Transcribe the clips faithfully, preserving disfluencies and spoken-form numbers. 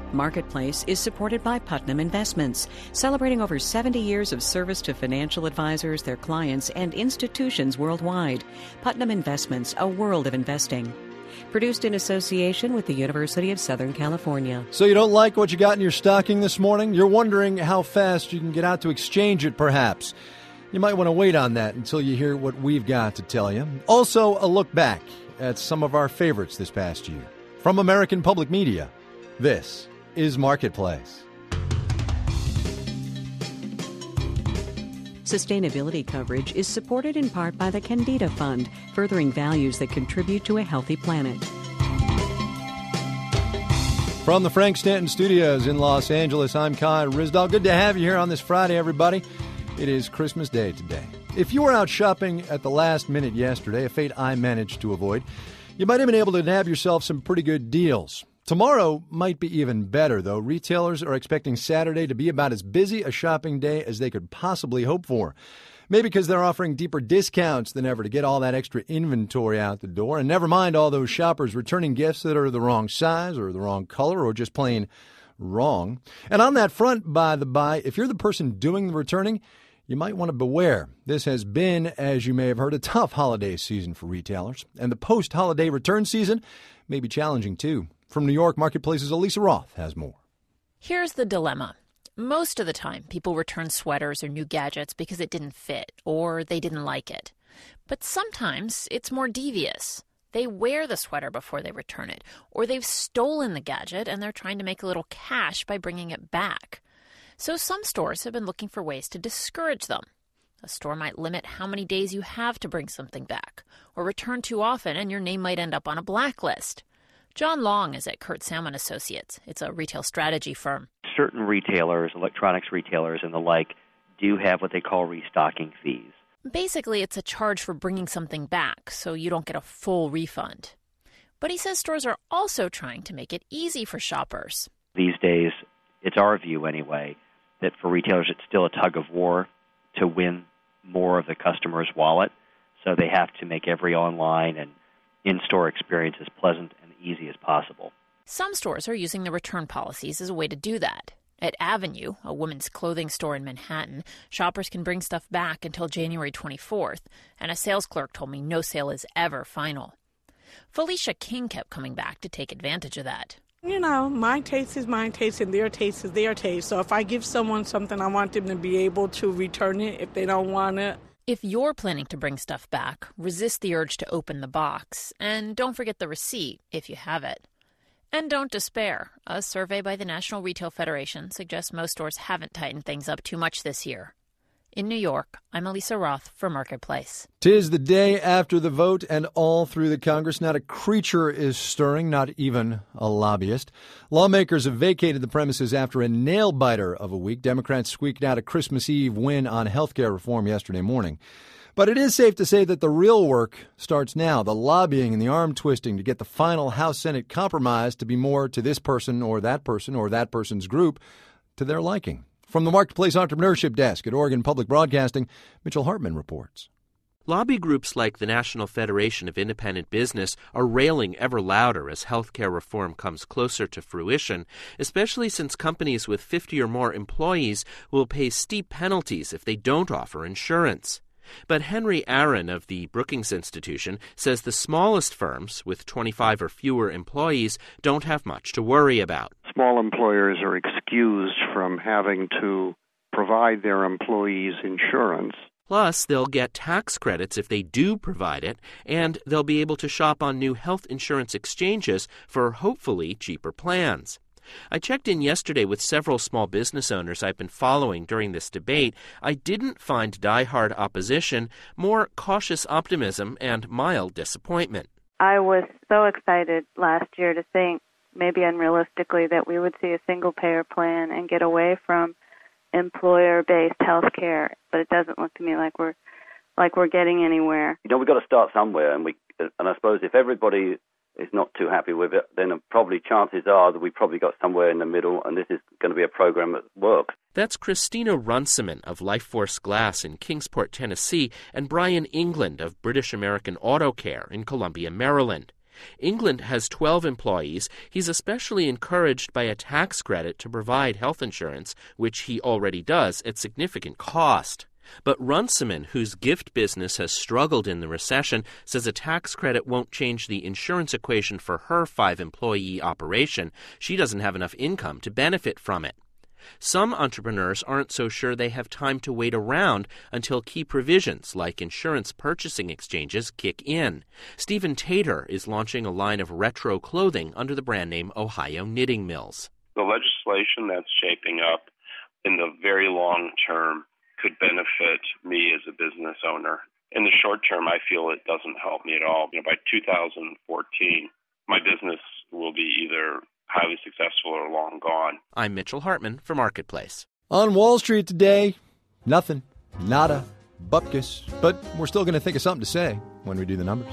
Marketplace is supported by Putnam Investments, celebrating over seventy years of service to financial advisors, their clients, and institutions worldwide. Putnam Investments, a world of investing. Produced in association with the University of Southern California. So you don't like what you got in your stocking this morning? You're wondering how fast you can get out to exchange it, perhaps. You might want to wait on that until you hear what we've got to tell you. Also, a look back at some of our favorites this past year. From American Public Media, this is Marketplace. Sustainability coverage is supported in part by the Candida Fund, furthering values that contribute to a healthy planet. From the Frank Stanton Studios in Los Angeles, I'm Kai Ryssdal. Good to have you here on this Friday, everybody. It is Christmas Day today. If you were out shopping at the last minute yesterday, a fate I managed to avoid, you might have been able to nab yourself some pretty good deals. Tomorrow might be even better, though. Retailers are expecting Saturday to be about as busy a shopping day as they could possibly hope for. Maybe because they're offering deeper discounts than ever to get all that extra inventory out the door. And never mind all those shoppers returning gifts that are the wrong size or the wrong color or just plain wrong. And on that front, by the by, if you're the person doing the returning, you might want to beware. This has been, as you may have heard, a tough holiday season for retailers. And the post-holiday return season may be challenging, too. From New York, Marketplace's Elisa Roth has more. Here's the dilemma. Most of the time, people return sweaters or new gadgets because it didn't fit or they didn't like it. But sometimes it's more devious. They wear the sweater before they return it, or they've stolen the gadget and they're trying to make a little cash by bringing it back. So some stores have been looking for ways to discourage them. A store might limit how many days you have to bring something back, or return too often and your name might end up on a blacklist. John Long is at Kurt Salmon Associates. It's a retail strategy firm. Certain retailers, electronics retailers and the like, do have what they call restocking fees. Basically, it's a charge for bringing something back, so you don't get a full refund. But he says stores are also trying to make it easy for shoppers. These days, it's our view anyway, that for retailers it's still a tug of war to win more of the customer's wallet. So they have to make every online and in-store experience as pleasant and easy as possible. Some stores are using the return policies as a way to do that. At Avenue, a women's clothing store in Manhattan, shoppers can bring stuff back until January twenty-fourth, and a sales clerk told me no sale is ever final. Felicia King kept coming back to take advantage of that. You know, my taste is my taste and their taste is their taste. So if I give someone something, I want them to be able to return it if they don't want it. If you're planning to bring stuff back, resist the urge to open the box. And don't forget the receipt, if you have it. And don't despair. A survey by the National Retail Federation suggests most stores haven't tightened things up too much this year. In New York, I'm Elisa Roth for Marketplace. 'Tis the day after the vote, and all through the Congress, not a creature is stirring, not even a lobbyist. Lawmakers have vacated the premises after a nail-biter of a week. Democrats squeaked out a Christmas Eve win on health care reform yesterday morning. But it is safe to say that the real work starts now, the lobbying and the arm-twisting to get the final House-Senate compromise to be more to this person or that person or that person's group to their liking. From the Marketplace Entrepreneurship Desk at Oregon Public Broadcasting, Mitchell Hartman reports. Lobby groups like the National Federation of Independent Business are railing ever louder as healthcare reform comes closer to fruition, especially since companies with fifty or more employees will pay steep penalties if they don't offer insurance. But Henry Aaron of the Brookings Institution says the smallest firms with twenty-five or fewer employees don't have much to worry about. Small employers are excused from having to provide their employees insurance. Plus, they'll get tax credits if they do provide it, and they'll be able to shop on new health insurance exchanges for hopefully cheaper plans. I checked in yesterday with several small business owners I've been following during this debate. I didn't find die-hard opposition, more cautious optimism and mild disappointment. I was so excited last year to think, maybe unrealistically, that we would see a single-payer plan and get away from employer-based health care, but it doesn't look to me like we're like we're getting anywhere. You know, we've got to start somewhere, and we and I suppose if everybody is not too happy with it, then probably chances are that we probably got somewhere in the middle, and this is going to be a program that works. That's Christina Runciman of Lifeforce Glass in Kingsport, Tennessee, and Brian England of British American Auto Care in Columbia, Maryland. England has twelve employees. He's especially encouraged by a tax credit to provide health insurance, which he already does at significant cost. But Runciman, whose gift business has struggled in the recession, says a tax credit won't change the insurance equation for her five-employee operation. She doesn't have enough income to benefit from it. Some entrepreneurs aren't so sure they have time to wait around until key provisions like insurance purchasing exchanges kick in. Stephen Tater is launching a line of retro clothing under the brand name Ohio Knitting Mills. The legislation that's shaping up in the very long term could benefit me as a business owner. In the short term, I feel it doesn't help me at all. You know, by two thousand fourteen, my business will be either highly successful or long gone. I'm Mitchell Hartman for Marketplace. On Wall Street today, nothing, nada, bupkis, but we're still going to think of something to say when we do the numbers.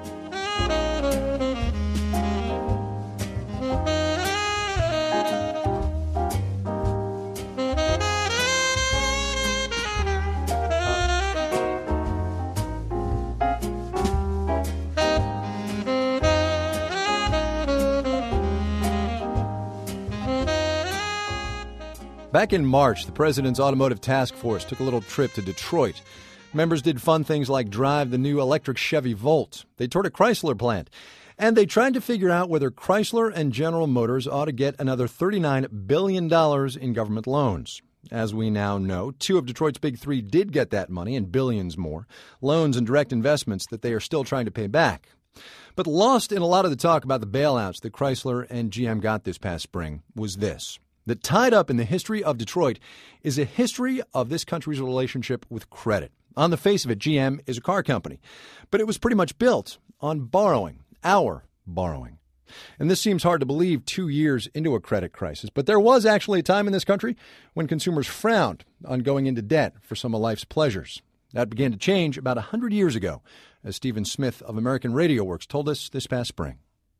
Back in March, the President's Automotive Task Force took a little trip to Detroit. Members did fun things like drive the new electric Chevy Volt. They toured a Chrysler plant. And they tried to figure out whether Chrysler and General Motors ought to get another thirty-nine billion dollars in government loans. As we now know, two of Detroit's big three did get that money and billions more, loans and direct investments that they are still trying to pay back. But lost in a lot of the talk about the bailouts that Chrysler and G M got this past spring was this. That tied up in the history of Detroit is a history of this country's relationship with credit. On the face of it, G M is a car company, but it was pretty much built on borrowing, our borrowing. And this seems hard to believe two years into a credit crisis, but there was actually a time in this country when consumers frowned on going into debt for some of life's pleasures. That began to change about one hundred years ago, as Stephen Smith of American Radio Works told us this past spring.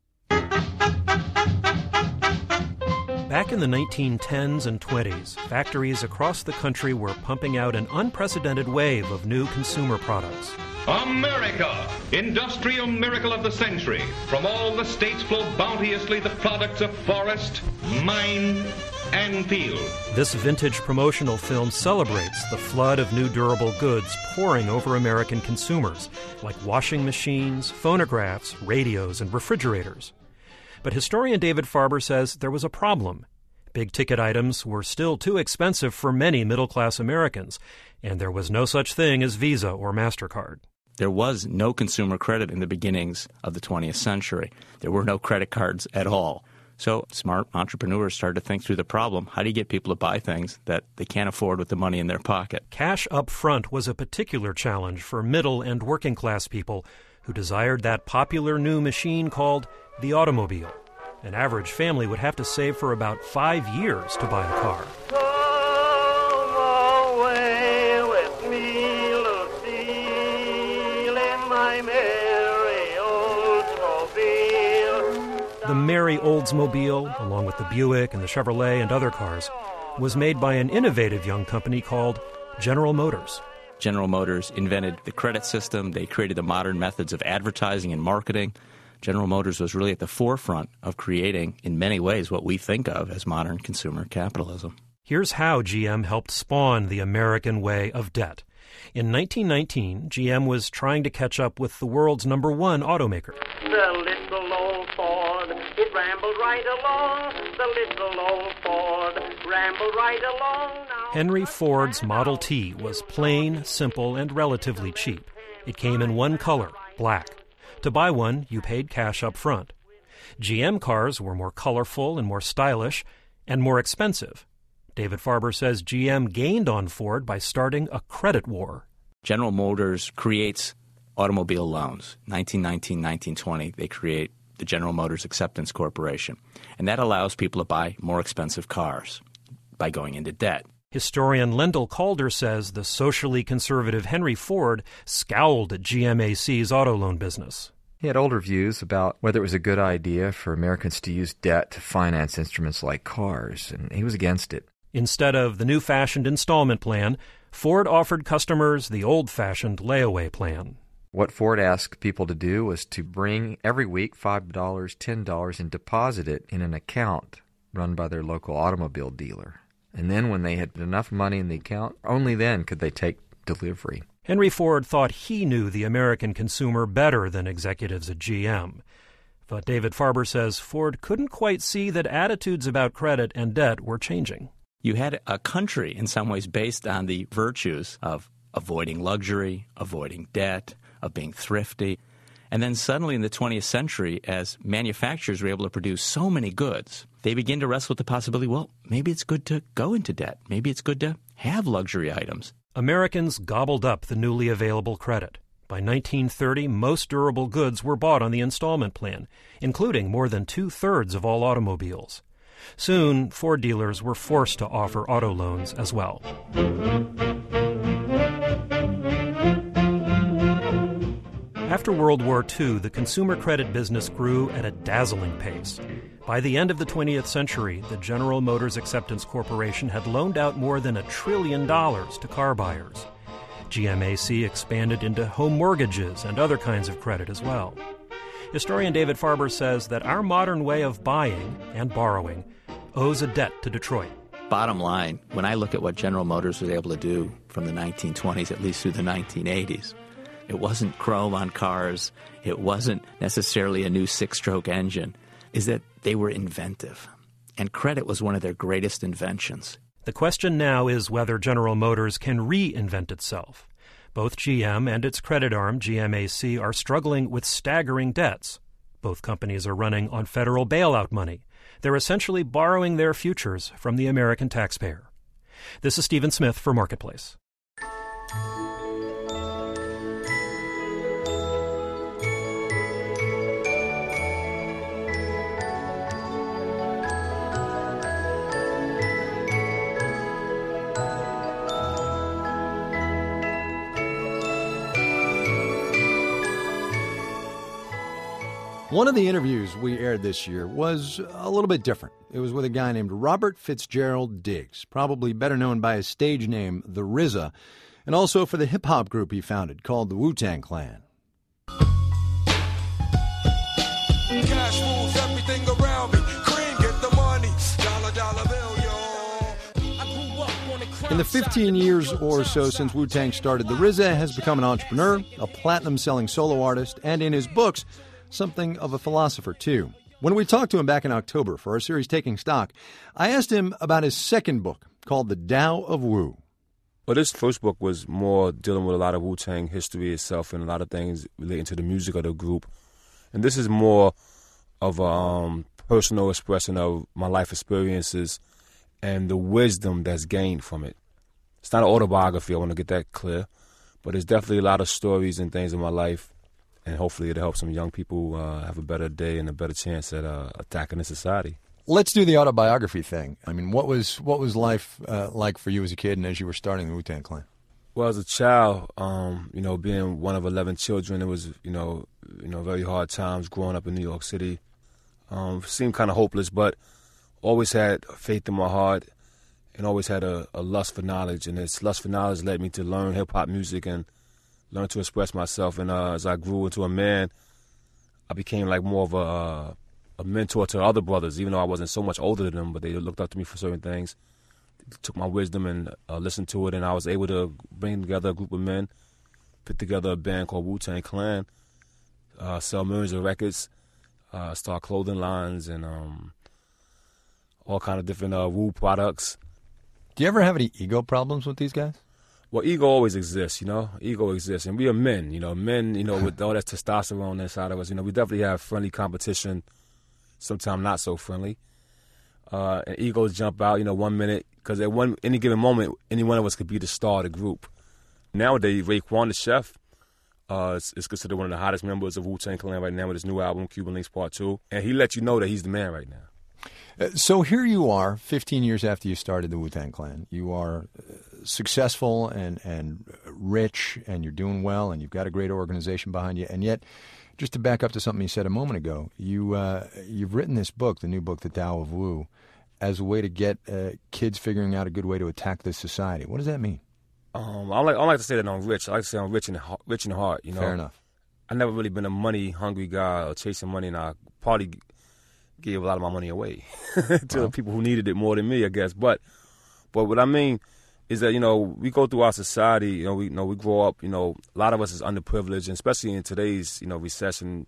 Back in the nineteen tens and twenties, factories across the country were pumping out an unprecedented wave of new consumer products. America, industrial miracle of the century. From all the states flow bounteously the products of forest, mine, and field. This vintage promotional film celebrates the flood of new durable goods pouring over American consumers, like washing machines, phonographs, radios, and refrigerators. But historian David Farber says there was a problem. Big-ticket items were still too expensive for many middle-class Americans, and there was no such thing as Visa or MasterCard. There was no consumer credit in the beginnings of the twentieth century. There were no credit cards at all. So smart entrepreneurs started to think through the problem. How do you get people to buy things that they can't afford with the money in their pocket? Cash up front was a particular challenge for middle and working-class people who desired that popular new machine called the automobile. An average family would have to save for about five years to buy a car. Come away with me, Lucille, in my merry Oldsmobile. The Merry Oldsmobile, along with the Buick and the Chevrolet and other cars, was made by an innovative young company called General Motors. General Motors invented the credit system. They created the modern methods of advertising and marketing. General Motors was really at the forefront of creating, in many ways, what we think of as modern consumer capitalism. Here's how G M helped spawn the American way of debt. In nineteen nineteen, G M was trying to catch up with the world's number one automaker. The little old Ford, it rambled right along. The little old Ford rambled right along. Now Henry Ford's Model T was plain, simple, and relatively cheap. It came in one color, black. To buy one, you paid cash up front. G M cars were more colorful and more stylish and more expensive. David Farber says G M gained on Ford by starting a credit war. General Motors creates automobile loans. nineteen nineteen, nineteen twenty, they create the General Motors Acceptance Corporation. And that allows people to buy more expensive cars by going into debt. Historian Lendell Calder says the socially conservative Henry Ford scowled at G M A C's auto loan business. He had older views about whether it was a good idea for Americans to use debt to finance instruments like cars, and he was against it. Instead of the new-fashioned installment plan, Ford offered customers the old-fashioned layaway plan. What Ford asked people to do was to bring every week five dollars, ten dollars, and deposit it in an account run by their local automobile dealer. And then when they had enough money in the account, only then could they take delivery. Henry Ford thought he knew the American consumer better than executives at G M. But David Farber says Ford couldn't quite see that attitudes about credit and debt were changing. You had a country in some ways based on the virtues of avoiding luxury, avoiding debt, of being thrifty. And then suddenly in the twentieth century, as manufacturers were able to produce so many goods, they begin to wrestle with the possibility, well, maybe it's good to go into debt. Maybe it's good to have luxury items. Americans gobbled up the newly available credit. By nineteen thirty, most durable goods were bought on the installment plan, including more than two-thirds of all automobiles. Soon, Ford dealers were forced to offer auto loans as well. After World War Two, the consumer credit business grew at a dazzling pace. By the end of the twentieth century, the General Motors Acceptance Corporation had loaned out more than a trillion dollars to car buyers. G M A C expanded into home mortgages and other kinds of credit as well. Historian David Farber says that our modern way of buying and borrowing owes a debt to Detroit. Bottom line, when I look at what General Motors was able to do from the nineteen twenties, at least through the nineteen eighties, it wasn't chrome on cars, it wasn't necessarily a new six-stroke engine, is that they were inventive. And credit was one of their greatest inventions. The question now is whether General Motors can reinvent itself. Both G M and its credit arm, G M A C, are struggling with staggering debts. Both companies are running on federal bailout money. They're essentially borrowing their futures from the American taxpayer. This is Stephen Smith for Marketplace. One of the interviews we aired this year was a little bit different. It was with a guy named Robert Fitzgerald Diggs, probably better known by his stage name, The R Z A, and also for the hip-hop group he founded called the Wu-Tang Clan. Cash rules everything around me. Cream, get the money. Dollar, dollar bill, yo. I grew up on the crime. In the fifteen years or so since Wu-Tang started, The R Z A has become an entrepreneur, a platinum-selling solo artist, and in his books, something of a philosopher, too. When we talked to him back in October for our series Taking Stock, I asked him about his second book called The Tao of Wu. Well, this first book was more dealing with a lot of Wu-Tang history itself and a lot of things relating to the music of the group. And this is more of a um, personal expression of my life experiences and the wisdom that's gained from it. It's not an autobiography, I want to get that clear, but it's definitely a lot of stories and things in my life. And hopefully it'll help some young people uh, have a better day and a better chance at uh, attacking the society. Let's do the autobiography thing. I mean, what was what was life uh, like for you as a kid and as you were starting the Wu-Tang Clan? Well, as a child, um, you know, being one of eleven children, it was, you know, you know, very hard times growing up in New York City. Um, seemed kind of hopeless, but always had faith in my heart and always had a, a lust for knowledge. And this lust for knowledge led me to learn hip-hop music and learn to express myself. And uh, as I grew into a man, I became like more of a, uh, a mentor to other brothers, even though I wasn't so much older than them, but they looked up to me for certain things. They took my wisdom and uh, listened to it, and I was able to bring together a group of men, put together a band called Wu-Tang Clan, uh, sell millions of records, uh, start clothing lines, and um, all kind of different uh, Wu products. Do you ever have any ego problems with these guys? Well, ego always exists, you know. Ego exists, and we are men, you know. Men, you know, with all that testosterone inside of us, you know, we definitely have friendly competition. Sometimes not so friendly. Uh, and egos jump out, you know, one minute because at one any given moment, any one of us could be the star of the group. Nowadays, Raekwon the Chef uh, is, is considered one of the hottest members of Wu-Tang Clan right now with his new album, Cuban Links Part Two, and he lets you know that he's the man right now. Uh, so here you are, fifteen years after you started the Wu-Tang Clan. You are uh, successful and, and rich, and you're doing well, and you've got a great organization behind you. And yet, just to back up to something you said a moment ago, you, uh, you've written this book, the new book, The Tao of Wu, as a way to get uh, kids figuring out a good way to attack this society. What does that mean? Um, I like I like to say that I'm rich. I like to say I'm rich in rich in heart. You know, fair enough. I never really been a money-hungry guy or chasing money, and I probably gave a lot of my money away to Wow. people who needed it more than me, I guess. But but what I mean is that, you know, we go through our society, you know, we you know we grow up, you know, a lot of us is underprivileged, and especially in today's, you know, recession,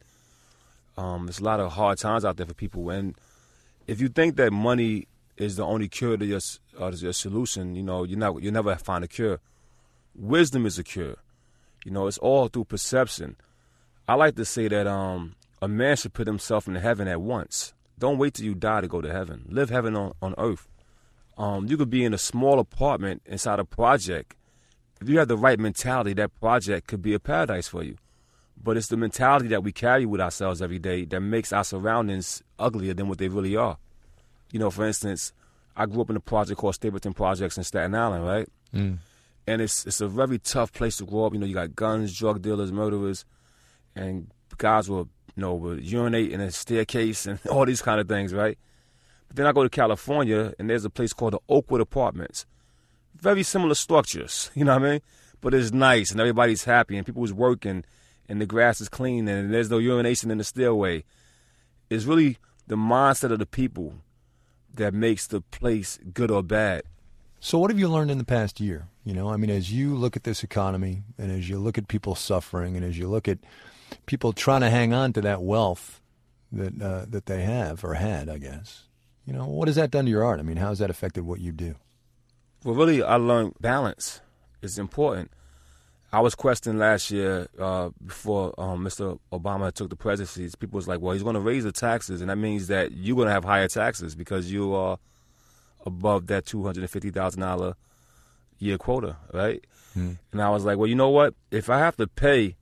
um, there's a lot of hard times out there for people. And if you think that money is the only cure to your, uh, your solution, you know, you're not, you'll never find a cure. Wisdom is a cure. You know, it's all through perception. I like to say that um, a man should put himself in heaven at once. Don't wait till you die to go to heaven. Live heaven on, on earth. Um, you could be in a small apartment inside a project. If you have the right mentality, that project could be a paradise for you. But it's the mentality that we carry with ourselves every day that makes our surroundings uglier than what they really are. You know, for instance, I grew up in a project called Stapleton Projects in Staten Island, right? Mm. And it's it's a very tough place to grow up. You know, you got guns, drug dealers, murderers, and guys will, you know, will urinate in a staircase and all these kind of things, right? But then I go to California, and there's a place called the Oakwood Apartments. Very similar structures, you know what I mean? But it's nice, and everybody's happy, and people is working, and the grass is clean, and there's no urination in the stairway. It's really the mindset of the people that makes the place good or bad. So what have you learned in the past year? You know, I mean, as you look at this economy and as you look at people suffering and as you look at people trying to hang on to that wealth that uh, that they have or had, I guess, you know, what has that done to your art? I mean, how has that affected what you do? Well, really, I learned balance is important. I was questioned last year uh, before um, Mister Obama took the presidency. People was like, well, he's going to raise the taxes, and that means that you're going to have higher taxes because you are above that two hundred fifty thousand dollars year quota, right? Mm. And I was like, well, you know what? If I have to pay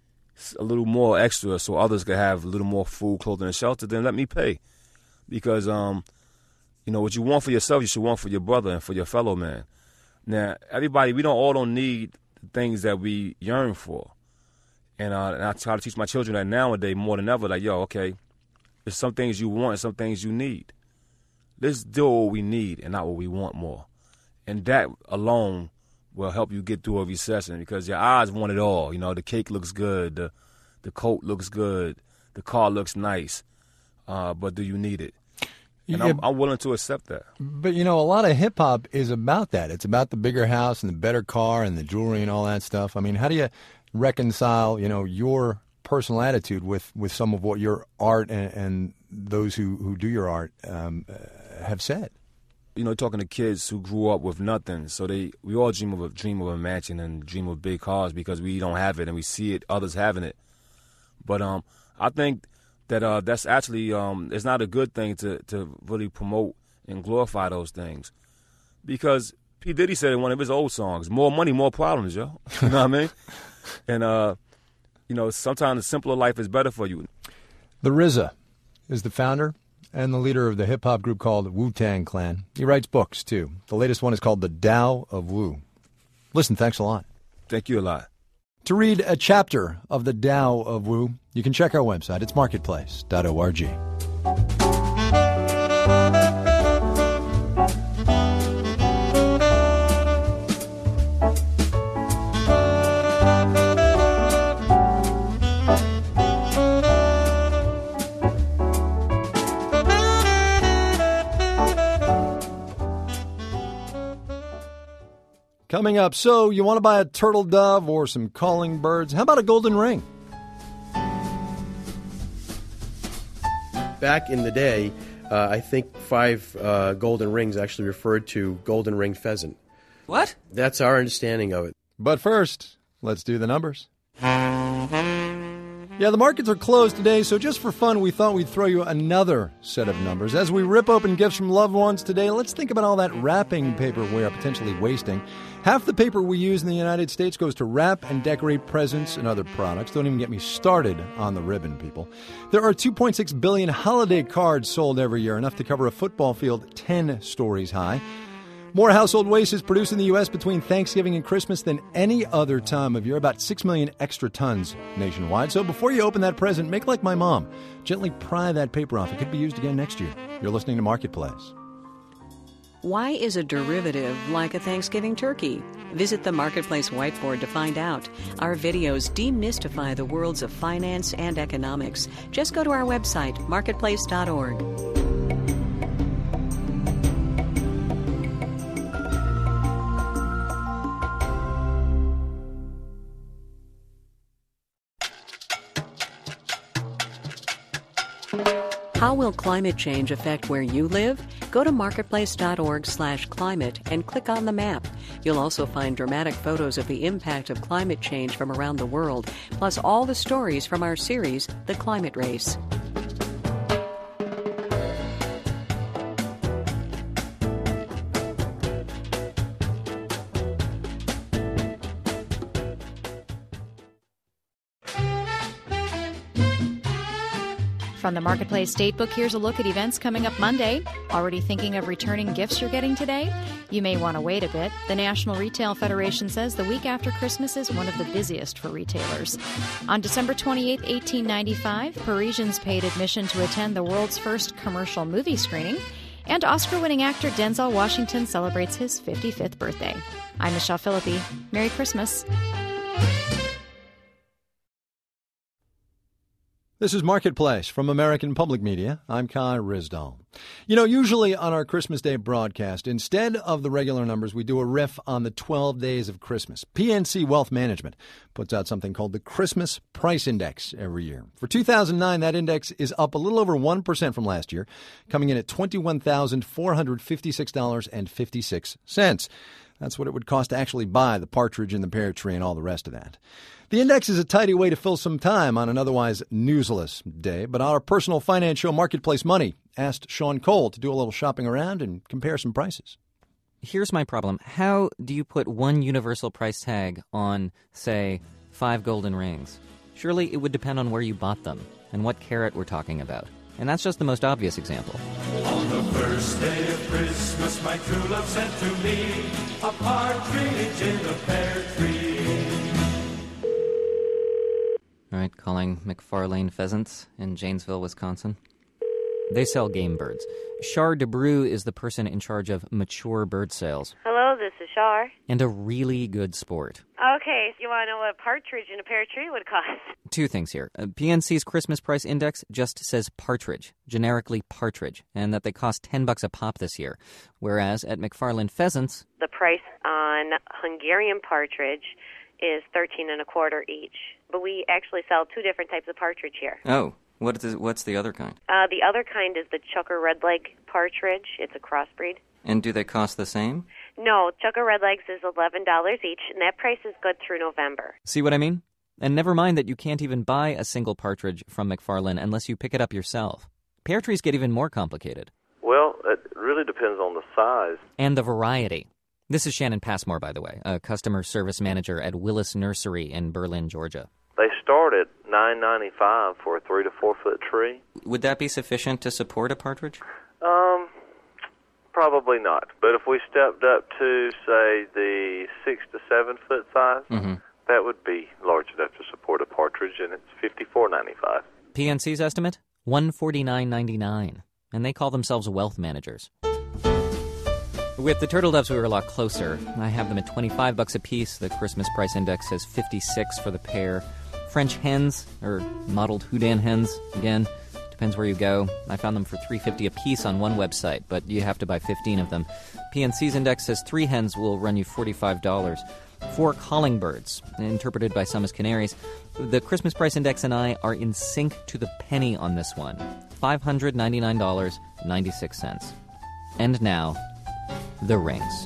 a little more extra so others can have a little more food, clothing, and shelter, then let me pay. Because, um, you know, what you want for yourself, you should want for your brother and for your fellow man. Now, everybody, we don't all don't need the things that we yearn for. And, uh, and I try to teach my children that nowadays more than ever, like, yo, okay, there's some things you want and some things you need. Let's do what we need and not what we want more. And that alone will help you get through a recession because your eyes want it all. You know, the cake looks good, the the coat looks good, the car looks nice, uh, but do you need it? And Yeah. I'm, I'm willing to accept that. But, you know, a lot of hip-hop is about that. It's about the bigger house and the better car and the jewelry and all that stuff. I mean, how do you reconcile, you know, your personal attitude with, with some of what your art and, and those who, who do your art um, uh, have said? You know, talking to kids who grew up with nothing, so they we all dream of a dream of a mansion and dream of big cars because we don't have it and we see it others having it. But um, I think that uh, that's actually um, it's not a good thing to to really promote and glorify those things, because P. Diddy said in one of his old songs, "More money, more problems, yo." You know what I mean? And uh, you know, sometimes a simpler life is better for you. The R Z A is the founder and the leader of the hip-hop group called Wu-Tang Clan. He writes books, too. The latest one is called The Tao of Wu. Listen, thanks a lot. Thank you a lot. To read a chapter of The Tao of Wu, you can check our website. It's marketplace dot org. Coming up, so you want to buy a turtle dove or some calling birds? How about a golden ring? Back in the day, uh, I think five uh, golden rings actually referred to golden ring pheasant. What? That's our understanding of it. But first, let's do the numbers. Yeah, the markets are closed today, so just for fun, we thought we'd throw you another set of numbers. As we rip open gifts from loved ones today, let's think about all that wrapping paper we are potentially wasting. Half the paper we use in the United States goes to wrap and decorate presents and other products. Don't even get me started on the ribbon, people. There are two point six billion holiday cards sold every year, enough to cover a football field ten stories high. More household waste is produced in the U S between Thanksgiving and Christmas than any other time of year, about six million extra tons nationwide. So before you open that present, make like my mom. Gently pry that paper off. It could be used again next year. You're listening to Marketplace. Why is a derivative like a Thanksgiving turkey? Visit the Marketplace whiteboard to find out. Our videos demystify the worlds of finance and economics. Just go to our website, marketplace dot org. How will climate change affect where you live? Go to marketplace dot org slash climate and click on the map. You'll also find dramatic photos of the impact of climate change from around the world, plus all the stories from our series, The Climate Race. From the Marketplace Datebook, here's a look at events coming up Monday. Already thinking of returning gifts you're getting today? You may want to wait a bit. The National Retail Federation says the week after Christmas is one of the busiest for retailers. On December twenty-eighth, eighteen ninety-five, Parisians paid admission to attend the world's first commercial movie screening. And Oscar-winning actor Denzel Washington celebrates his fifty-fifth birthday. I'm Michelle Philippi. Merry Christmas. This is Marketplace from American Public Media. I'm Kai Ryssdal. You know, usually on our Christmas Day broadcast, instead of the regular numbers, we do a riff on the twelve days of Christmas. P N C Wealth Management puts out something called the Christmas Price Index every year. For two thousand nine, that index is up a little over one percent from last year, coming in at twenty-one thousand four hundred fifty-six dollars and fifty-six cents. That's what it would cost to actually buy the partridge in the pear tree and all the rest of that. The index is a tidy way to fill some time on an otherwise newsless day, but our personal finance show Marketplace Money asked Sean Cole to do a little shopping around and compare some prices. Here's my problem. How do you put one universal price tag on, say, five golden rings? Surely it would depend on where you bought them and what carat we're talking about. And that's just the most obvious example. On the first day of Christmas, my true love sent to me a partridge in a pear tree. All right, calling McFarlane Pheasants in Janesville, Wisconsin. They sell game birds. Char DeBrew is the person in charge of mature bird sales. Hello, this is Char. And a really good sport. Okay, so you want to know what a partridge in a pear tree would cost? Two things here. Uh, P N C's Christmas price index just says partridge, generically partridge, and that they cost ten bucks a pop this year. Whereas at McFarlane Pheasants, the price on Hungarian partridge is thirteen and a quarter each. But we actually sell two different types of partridge here. Oh, what is, what's the other kind? Uh, the other kind is the Chucker Redleg partridge. It's a crossbreed. And do they cost the same? No, Chucker Redlegs is eleven dollars each, and that price is good through November. See what I mean? And never mind that you can't even buy a single partridge from McFarlane unless you pick it up yourself. Pear trees get even more complicated. Well, it really depends on the size. And the variety. This is Shannon Passmore, by the way, a customer service manager at Willis Nursery in Berlin, Georgia. They start at nine ninety-five for a three to four foot tree. Would that be sufficient to support a partridge? Um, probably not. But if we stepped up to, say, the six to seven foot size, mm-hmm. that would be large enough to support a partridge, and it's fifty-four ninety-five. P N C's estimate? one forty-nine ninety-nine, and they call themselves wealth managers. With the turtle doves, we were a lot closer. I have them at twenty-five bucks a piece. The Christmas price index says fifty-six for the pair. French hens, or mottled Houdan hens, again, depends where you go. I found them for three fifty a piece on one website, but you have to buy fifteen of them. P N C's index says three hens will run you forty-five dollars. Four calling birds, interpreted by some as canaries. The Christmas price index and I are in sync to the penny on this one. five hundred ninety-nine dollars and ninety-six cents. And now, the rings.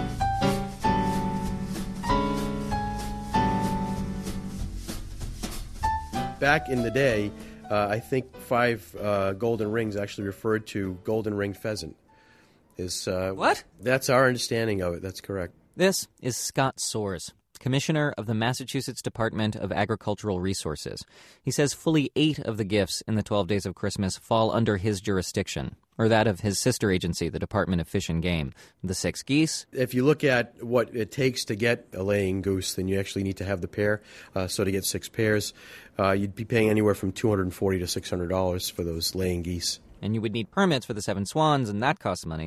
Back in the day, uh, I think five uh, golden rings actually referred to golden ringed pheasant. Is uh, What? That's our understanding of it. That's correct. This is Scott Soares, Commissioner of the Massachusetts Department of Agricultural Resources. He says fully eight of the gifts in the twelve Days of Christmas fall under his jurisdiction, or that of his sister agency, the Department of Fish and Game. The six geese. If you look at what it takes to get a laying goose, then you actually need to have the pair. Uh, so to get six pairs, uh, you'd be paying anywhere from two hundred forty dollars to six hundred dollars for those laying geese. And you would need permits for the seven swans, and that costs money.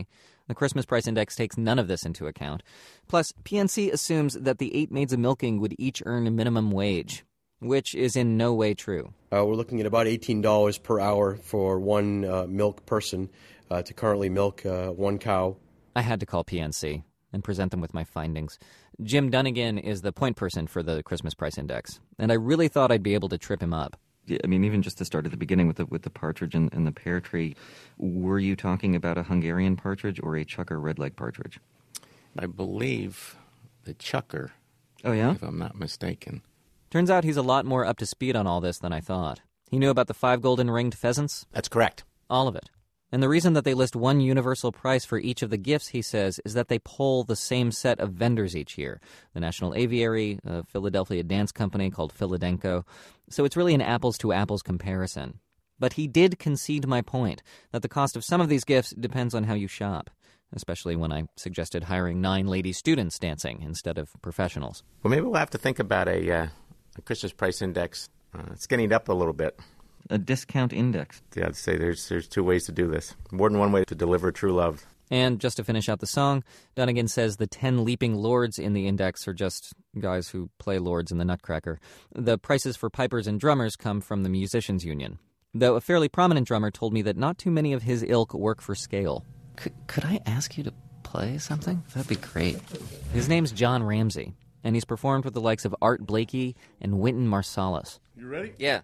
The Christmas price index takes none of this into account. Plus, P N C assumes that the eight maids of milking would each earn a minimum wage, which is in no way true. Uh, we're looking at about eighteen dollars per hour for one uh, milk person uh, to currently milk uh, one cow. I had to call P N C and present them with my findings. Jim Dunnigan is the point person for the Christmas price index, and I really thought I'd be able to trip him up. I mean, even just to start at the beginning with the with the partridge and, and the pear tree, were you talking about a Hungarian partridge or a Chucker red-leg partridge? I believe the Chucker. Oh, yeah? If I'm not mistaken. Turns out he's a lot more up to speed on all this than I thought. He knew about the five golden ringed pheasants? That's correct. All of it. And the reason that they list one universal price for each of the gifts, he says, is that they poll the same set of vendors each year. The National Aviary, a Philadelphia dance company called Philadenko. So it's really an apples-to-apples comparison. But he did concede my point, that the cost of some of these gifts depends on how you shop, especially when I suggested hiring nine lady students dancing instead of professionals. Well, maybe we'll have to think about a, uh, a Christmas price index, uh, skinnied up a little bit. A discount index. Yeah, I'd say there's there's two ways to do this. More than one way to deliver true love. And just to finish out the song, Dunnigan says the ten leaping lords in the index are just guys who play lords in the Nutcracker. The prices for pipers and drummers come from the Musicians Union, though a fairly prominent drummer told me that not too many of his ilk work for scale. Could, could I ask you to play something? That'd be great. His name's John Ramsey, and he's performed with the likes of Art Blakey and Wynton Marsalis. You ready? Yeah.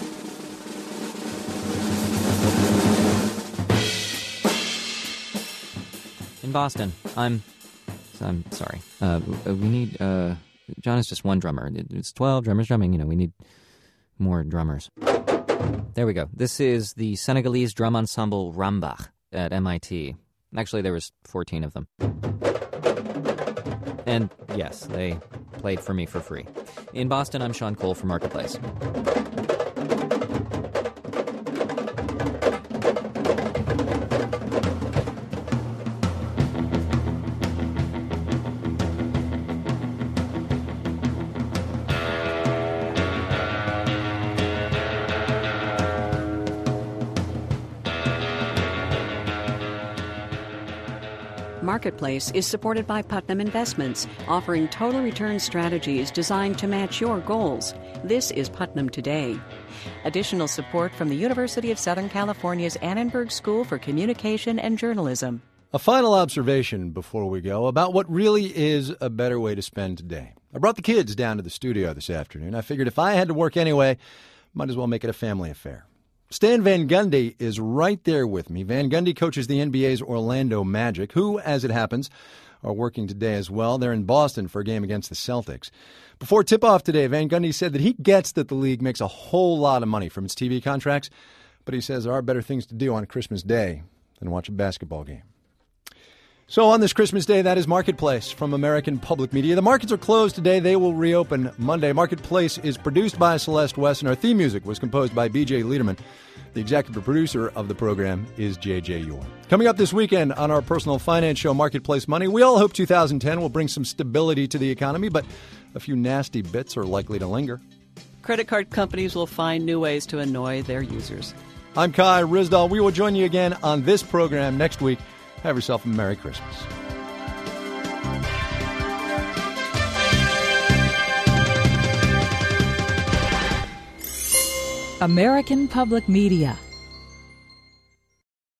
In Boston, I'm, I'm sorry. Uh, we need, uh, John is just one drummer. It's twelve drummers drumming. You know, we need more drummers. There we go. This is the Senegalese drum ensemble Rambach at M I T. Actually, there was fourteen of them. And yes, they played for me for free. In Boston, I'm Sean Cole for Marketplace. Marketplace is supported by Putnam Investments, offering total return strategies designed to match your goals. This is Putnam Today. Additional support from the University of Southern California's Annenberg School for Communication and Journalism. A final observation before we go about what really is a better way to spend today. I brought the kids down to the studio this afternoon. I figured if I had to work anyway, might as well make it a family affair. Stan Van Gundy is right there with me. Van Gundy coaches the N B A's Orlando Magic, who, as it happens, are working today as well. They're in Boston for a game against the Celtics. Before tip-off today, Van Gundy said that he gets that the league makes a whole lot of money from its T V contracts, but he says there are better things to do on Christmas Day than watch a basketball game. So on this Christmas Day, that is Marketplace from American Public Media. The markets are closed today. They will reopen Monday. Marketplace is produced by Celeste West, and our theme music was composed by B J Liederman. The executive producer of the program is J J Yor. Coming up this weekend on our personal finance show, Marketplace Money, we all hope two thousand ten will bring some stability to the economy, but a few nasty bits are likely to linger. Credit card companies will find new ways to annoy their users. I'm Kai Ryssdal. We will join you again on this program next week. Have yourself a Merry Christmas. American Public Media.